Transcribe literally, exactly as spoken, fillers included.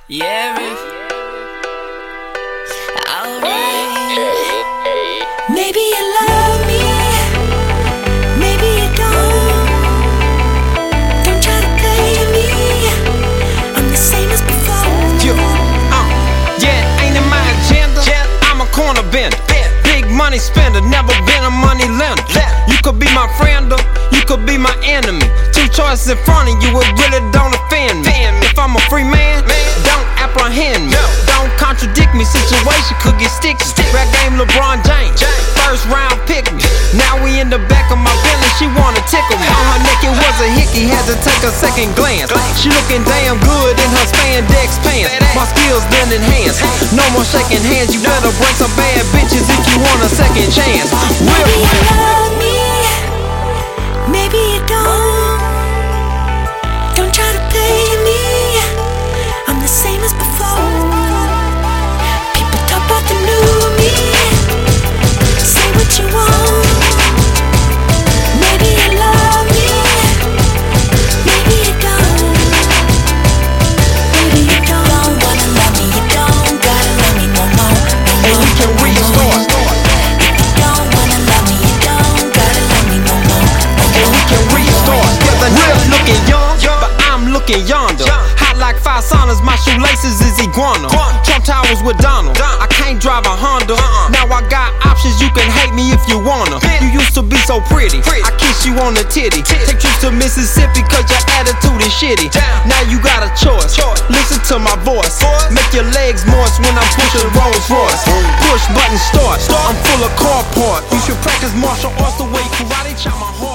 Yeah, alright. Maybe you love me, maybe you don't. Don't try to play me, I'm the same as before. Yeah, uh, yeah, ain't in my agenda. I'm a corner bender, big money spender, never been a money lender. You could be my friend or you could be my enemy. Two choices in front of you, it really don't offend me. If I'm a free man, don't apprehend me. Don't contradict me, situation could get sticky. Rap game LeBron James, first round pick me. Now we in the back of my Bentley, she wanna tickle me. On her neck it was a hickey, had to take a second glance. She looking damn good in her spandex pants. My skills been enhanced, no more shaking hands. You better bring some bad bitches if you want a second chance. Maybe you love me, maybe you don't. Don't try to play me, I'm the same as before. People talk about the new me, say what you want. Maybe you love me, maybe you don't. Maybe you don't wanna love me, you don't gotta love me no more. And we can restart. If you don't wanna love me, you don't gotta love me no more. And we can restart. The real looking young, but I'm looking yonder. Hot like five saunas, my shoelaces is iguana. Trump Towers with Donald, I can't drive a Honda. Now I got options, you can hate me if you wanna. You used to be so pretty, I kiss you on the titty. Take trips to Mississippi cause your attitude is shitty. Now you got a choice, listen to my voice. Make your legs moist when I'm pushing Rolls Royce. Push button start, I'm full of car parts. You should practice martial arts the way karate chop my heart.